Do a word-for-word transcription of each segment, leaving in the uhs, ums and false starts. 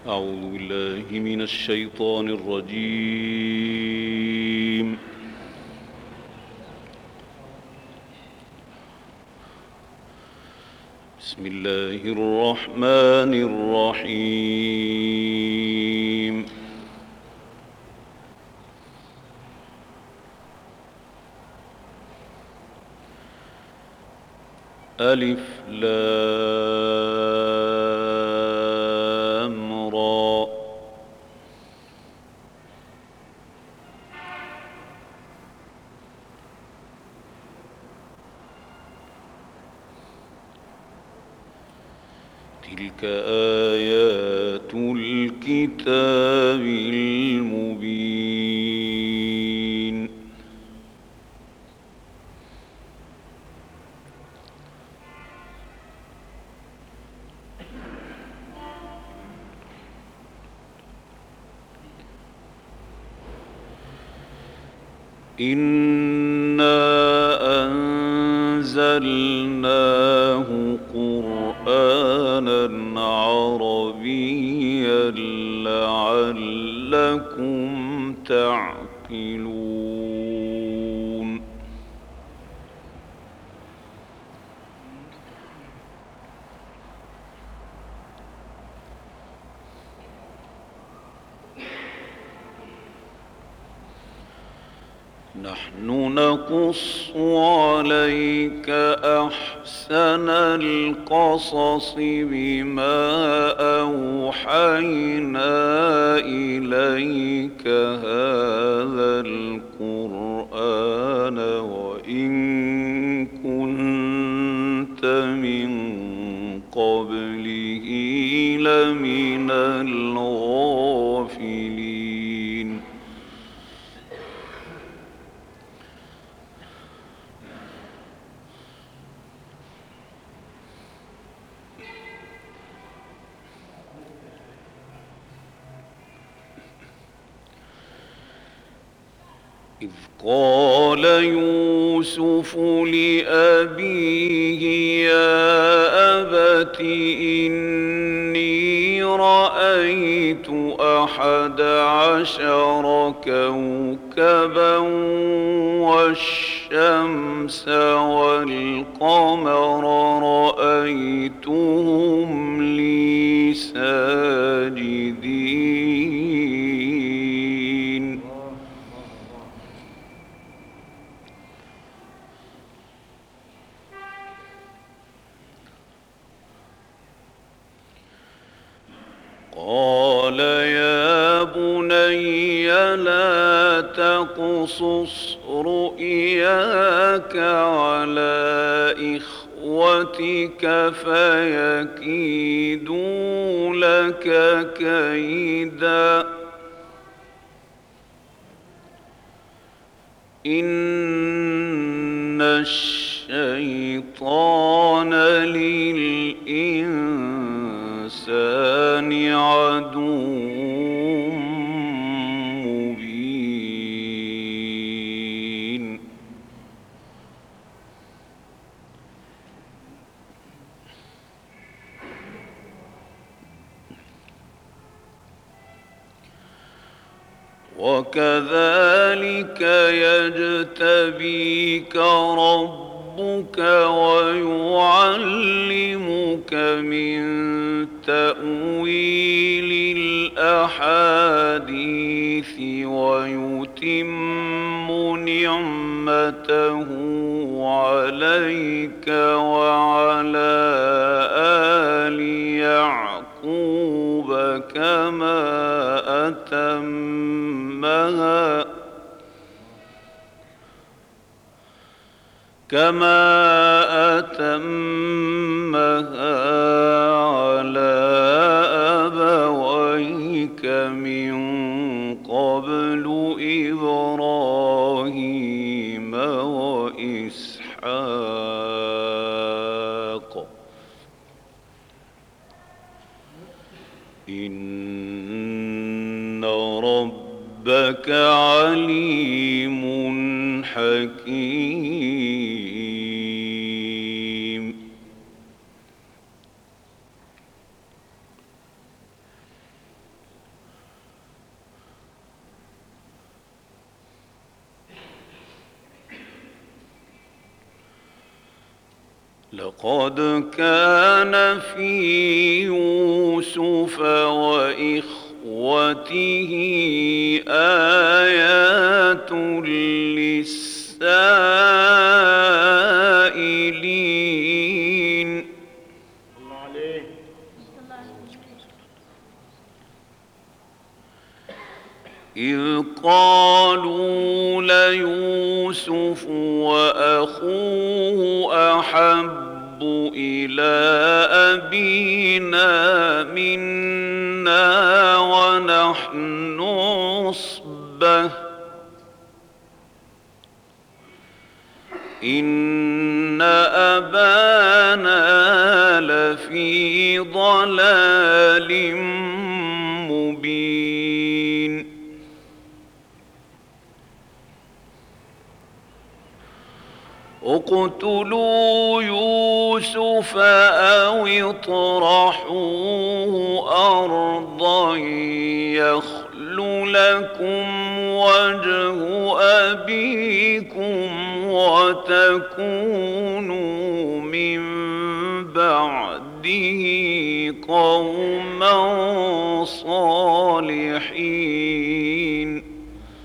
أعوذ بالله من الشيطان الرجيم. بسم الله الرحمن الرحيم. ألف لام را. تلك آيات الكتاب المبين. إنا أنزلناه قرآنا عربيا لعلكم تعقلون. نحن نقص عليك أحسن القصص بما أوحينا إليك هذا القرآن وإن كنت من قبله لمن الغافلين. إذ قال يوسف لأبيه يا أبت إني رأيت أحد عشر كوكبا والشمس والقمر رأيتهم لي ساجدين. قال يا بني لا تقصص رؤياك على إخوتك فيكيدوا لك كيدا إن الشيطان للإنسان عدو مبين. وكذلك يجتبيك ربك ويعلمك من تأويل الأحاديث ويتم نعمته عليك وعلى آل يعقوب كما أتمها كما أتمها على أبويك من قبل إبراهيم وإسحاق إن ربك عليم حكيم. لقد كان في يوسف وإخوته آيات للسائلين الله عليك. إذ قالوا ليوسف وأخوه أحب إلى أبينا منا ونحن عصبة إن أبانا لفي ضلال مبين اقتلوا يوسف أو اطرحوه أرضا يخل لكم وجه أبيكم وتكونوا من بعده قوما صالحين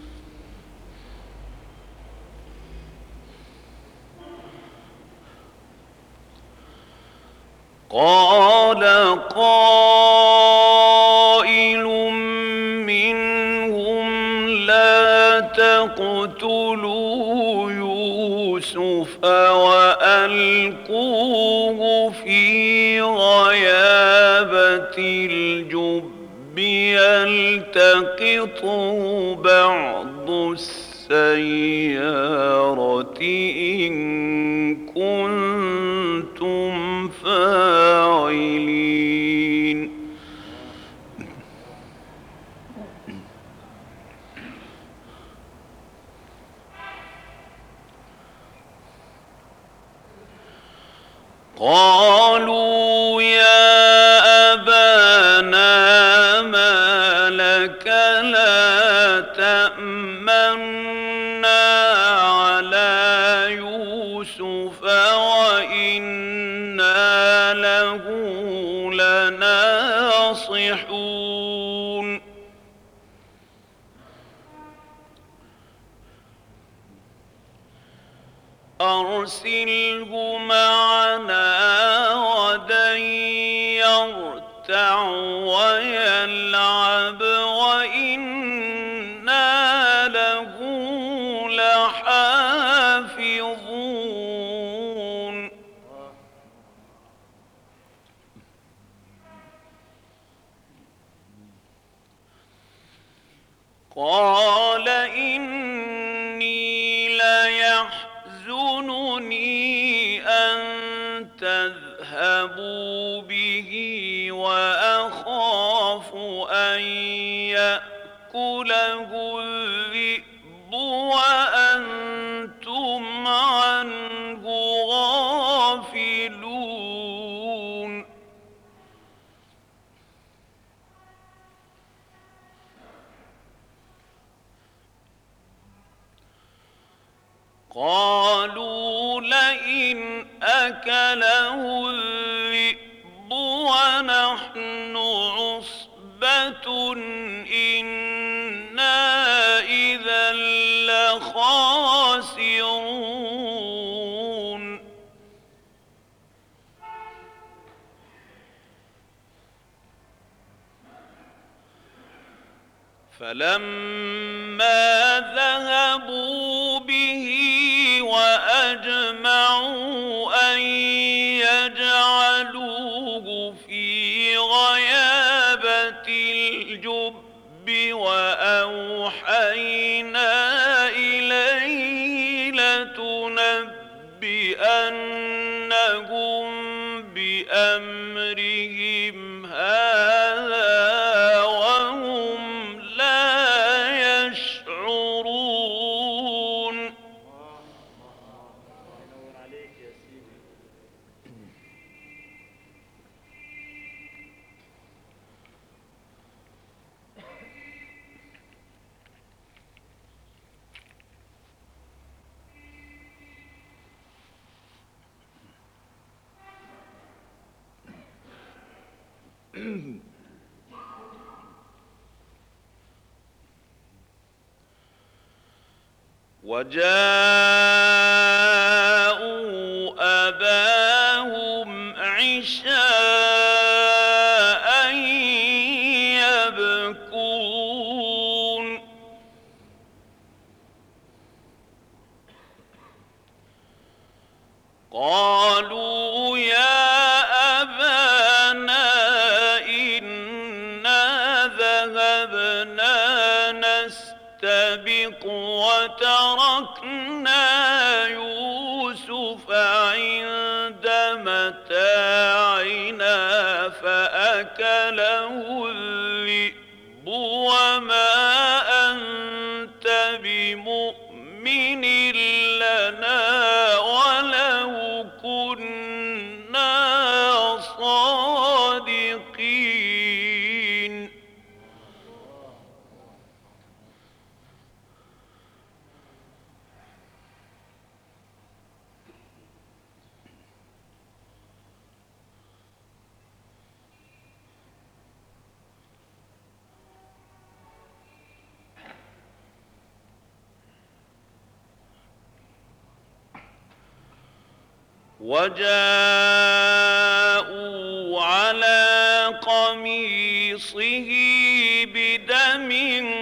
قال قائل منهم لا تقتلوا يوسف وألقوه في غيابة الجب يلتقطه بعض السيارة إن كنتم فاعلين قالوا يا أبانا ما لك لا تأمنا على يوسف وإنا له لناصحون أرسله معنا غدا يرتع ويلعب وإنا له لحافظون قال إني ليحزنني أن تذهبوا به وأخاف أن يأكله الذئب وأنتم عنه غافلون قالوا لئن أكله الذئب ونحن عصبة إنا إذا لخاسرون فلما ذهبوا به وأجمعوا أن يجعلوه في غيابة الجب وأوحينا إليه لتنبئنهم بأمرهم هذا وهم لا يشعرون وجاءوا أباهم عشاء يبكون قالوا يا أبانا إنا ذهبنا نستبق وتركنا يوسف عند متاعنا فأكله الذئب وما أنت بمؤمن لنا ولو كنا صادقين وجاءوا على قميصه بدم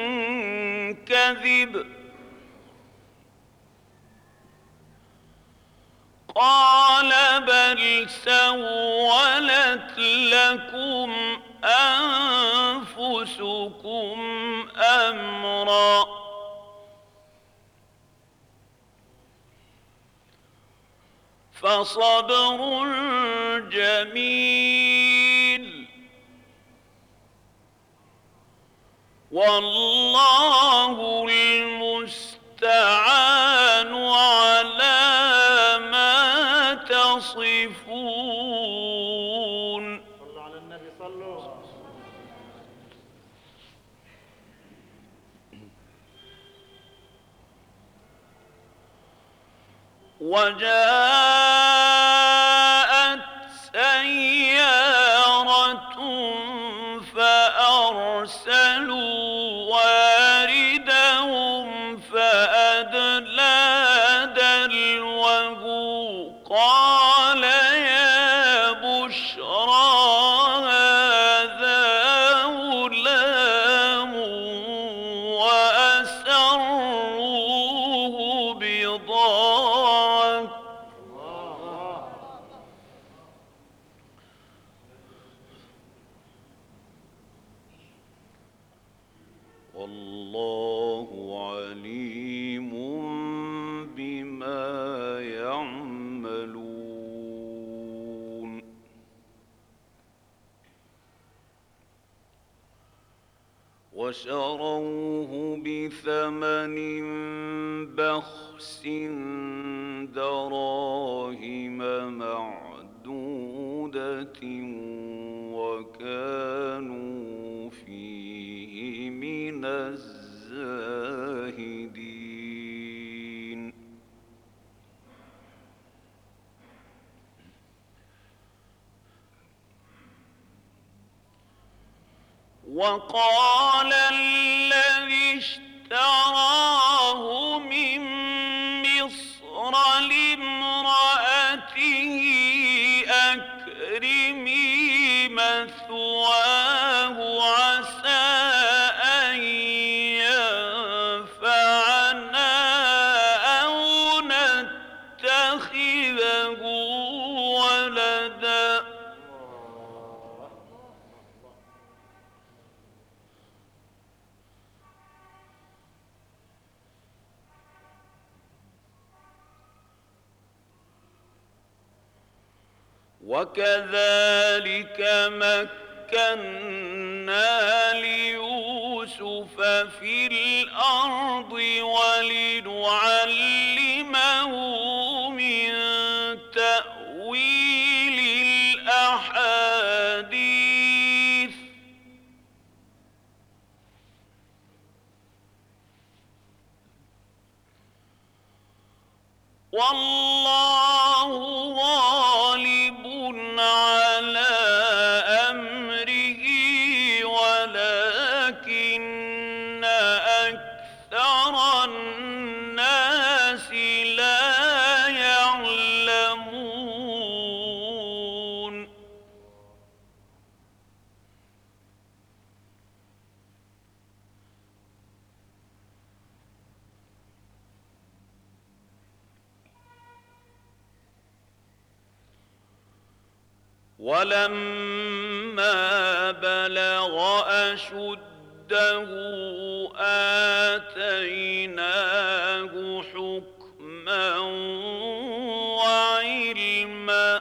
كذب قال بل سولت لكم أنفسكم أمرا فصبر جميل والله المستعان على ما تصفون. صلوا على النبي صلوا. وجاءت سيارة فأرسلوا واردهم فأدلى دلوه قال يا بشرى هذا غلام وأسروه بضاعة والله عليم بما يعملون. وشروه بثمن بخس دراهم معدودة وكانوا فيه من الزاهدين. وقال الذي اشتراه من مصر لامرأته أكرمي مثواه عسى أن ينفعنا أو نتخذه ولدا وكذلك مكنا ليوسف في الأرض ولنعلمه من تأويل الأحاديث والله غالب على أمره ولما بلغ أشده آتيناه حكما وعلما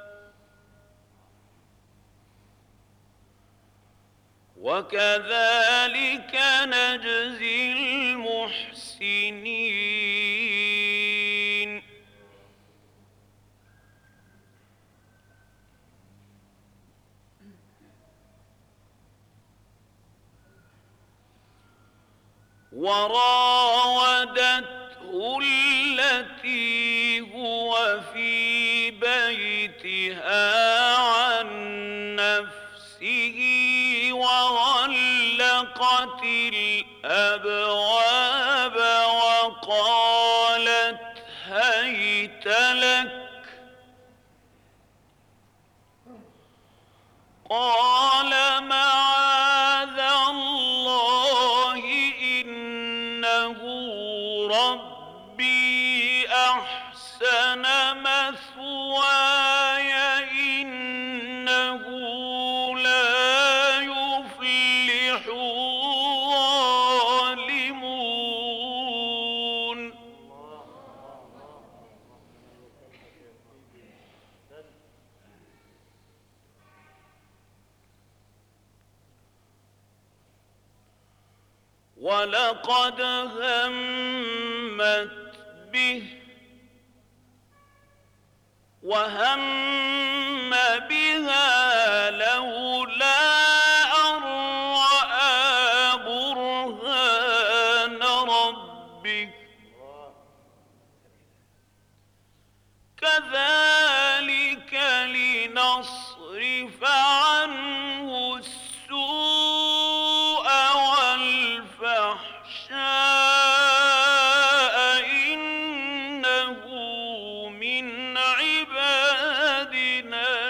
وكذلك نجزي المحسنين. وراودته التي هو في بيتها عن نفسه وغلقت الأبواب وقالت هيت لك قال معاذ الله إنه ربي أحسن مثواي إنه لا يفلح الظالمون. ولقد همت به وهم بها لولا أن رأى برهان ربه كذلك لنصرف عنه السوء والفحشاء إنه من عبادنا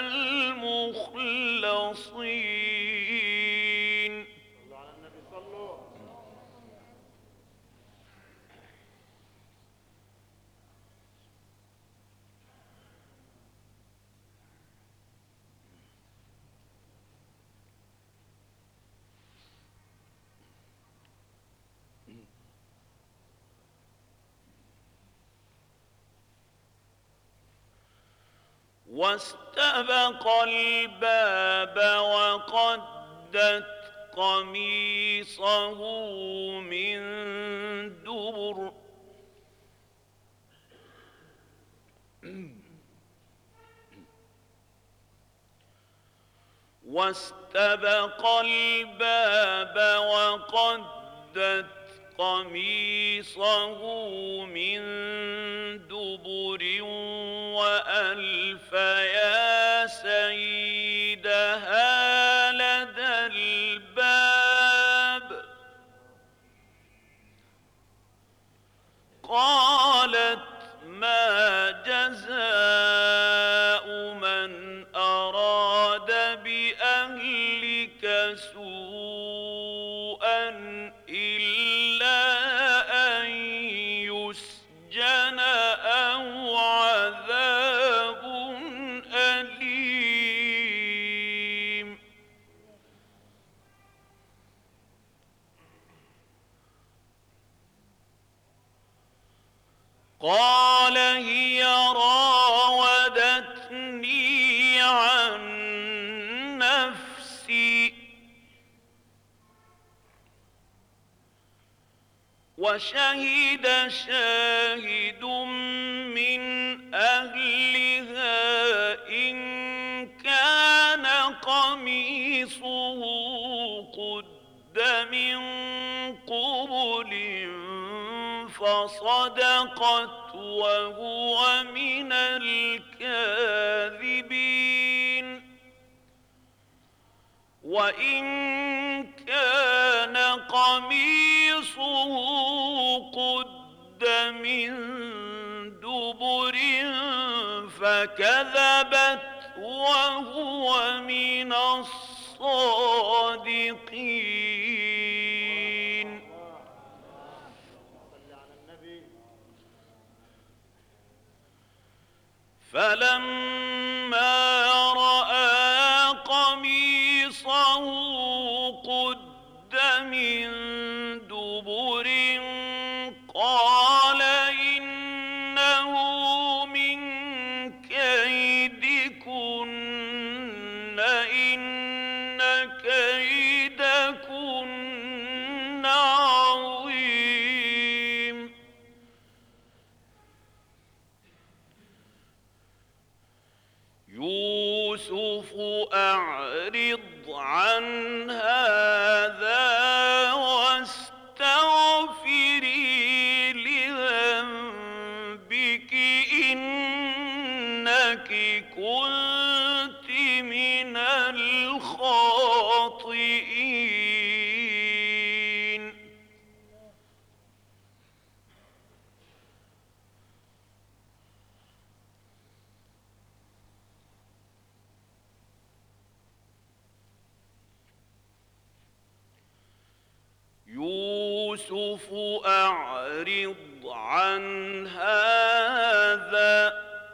المخلصين. صلوا على النبي صلوا. واستبق الباب وقدت قميصه من دبر واستبق الباب وقدت قميصه من دبر وألف يا سيدها لدى الباب قالت ما جزاء من أراد بأهلك سوءا إلا أن يسجن أو عذاب أليم. قال هي راودتني عن نفسي وشهد شاهد من أهلها إن كان قميصه قد من قبل فصدقت وهو من الكاذبين وإن كان قميصه قد من دبر فكذبت وهو من الصادقين. صل على النبي. فلما رأى قميصه قد من دبر قال إنه من كيدكن إن كيدكن عظيم يوسف أعرض عن هذا واستغفري لذنبك إنك كنت من الخاطئين يوسف أعرض عن هذا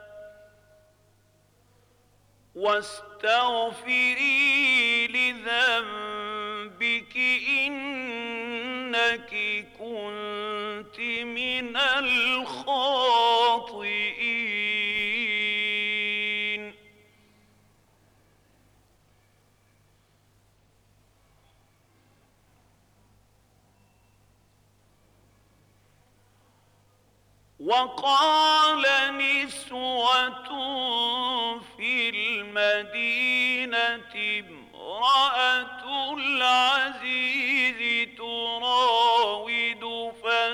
واستغفري لذنبك إنك كنت من الخاطئين وقال نسوة في المدينة امرأة العزيز تراود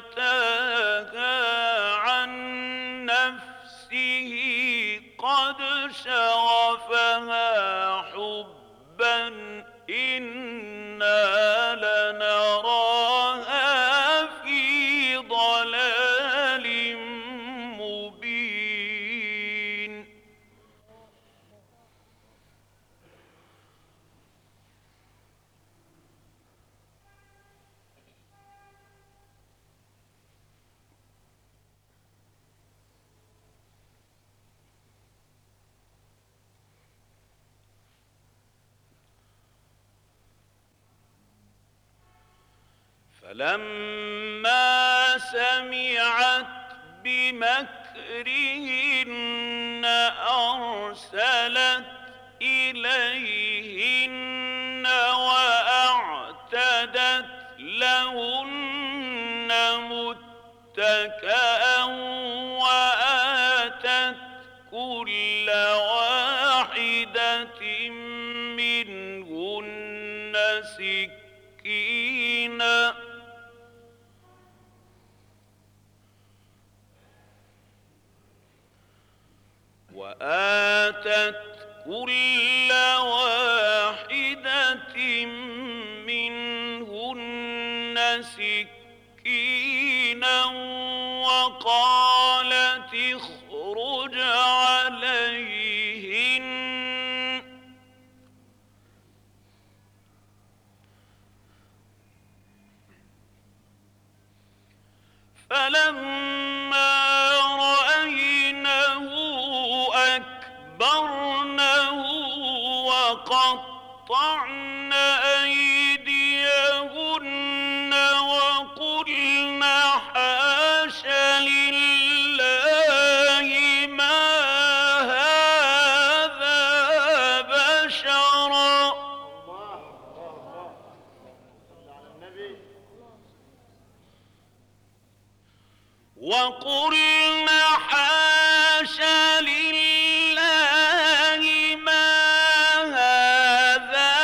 فتاها عن نفسه قد شغفها حبا إنا لنراها في ضلال مبين فلما سمعت بمكرهن أرسلت إليهن وأعتدت لهن متكئا وآتت كل واحدة منهن سكينا وآتت كل واحدة منهن سكينا وقالت اخرج عليهن فلما رأينه أكبرنه وقطعن أيديهن وقلن حاش لله ما هذا بشرا وقلن حاش لله ما هذا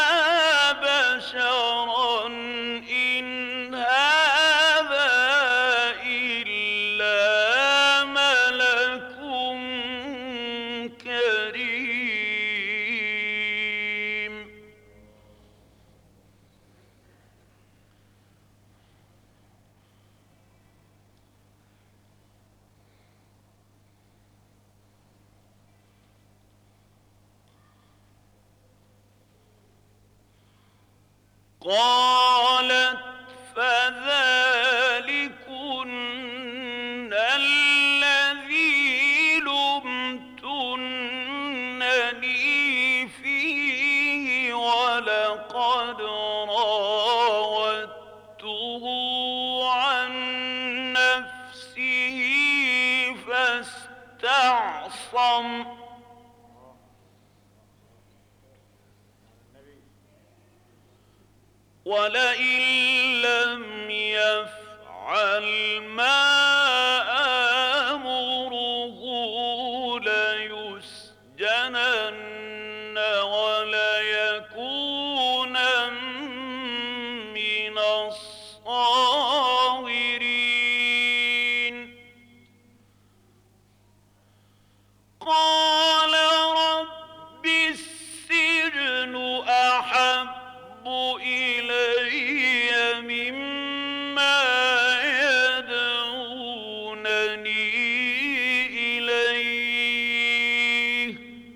بشرا إن هذا إلا ملك كريم قالت فذلكن الذي لمتنني فيه ولكن لقد راودته عن نفسه فاستعصم ولئن لم يفعل ما آمره ليسجنن وليكونن من الصاغرين قال رب السجن أحب إلي مما يدعونني إليه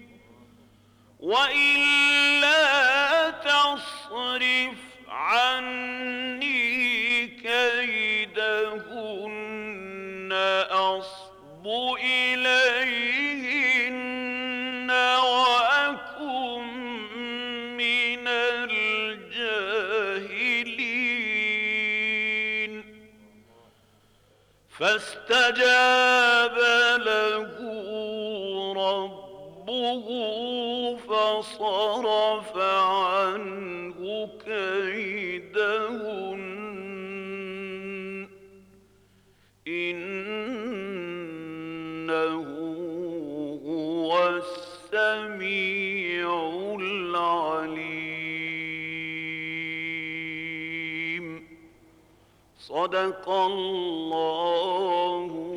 وإلا تصرف عني كيدهن أصب إليهن وأكن من الجاهلين فاستجاب له ربه فصرف عنه كيدهن إنه هو السميع العليم صدق الله